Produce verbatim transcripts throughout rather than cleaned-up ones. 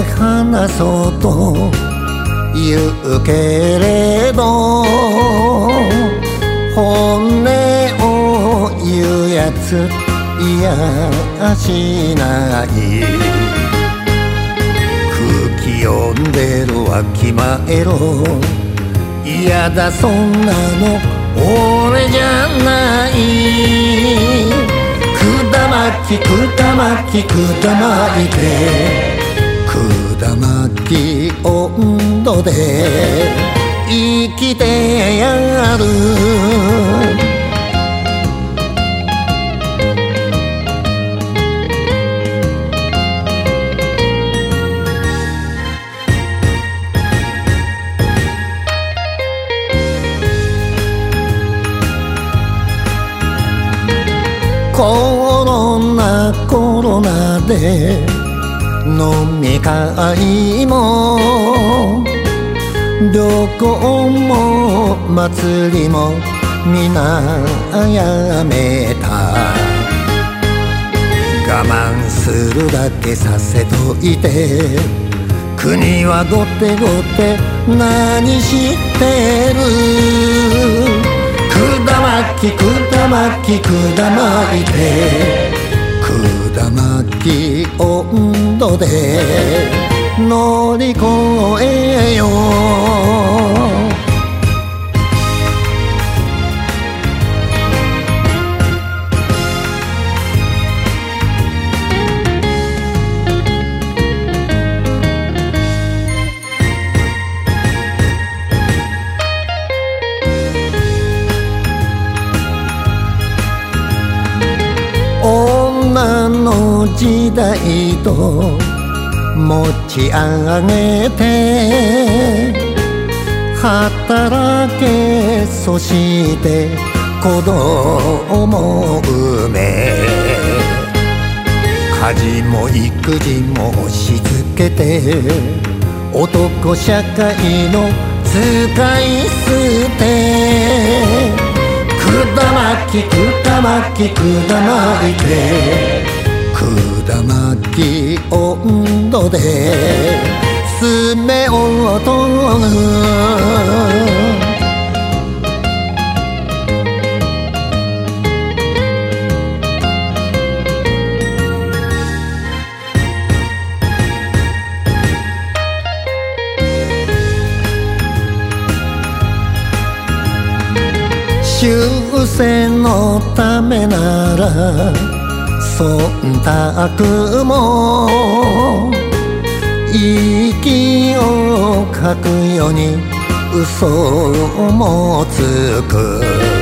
話そうと言うけれど、本音を言うやついやしない。空気読んでるわきまえろ。いやだそんなの俺じゃない。くだまきくだまきくだまいて、くだまき温度で生きてやる。コロナコロナで飲み会も旅行も祭りも皆やめた。我慢するだけさせといて、国は後手後手何してる。くだまきくだまきくだまいて、くだまき温度で乗り越えよう。女の時代と持ち上げて、働けそして子供産め、家事も育児も押し付けて男社会の使い捨て。くだまきくだまきくだまいて、くだまき温度で進めようと。終戦のためなら忖度も息をかくように嘘もつく。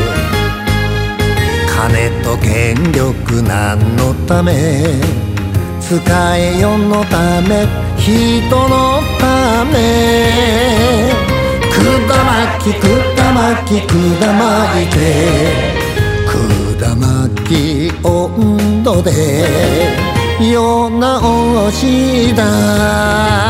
金と権力何のため、使え世のため人のため。くだまきくだまきくだまいて、くだまき温度で世直しだ。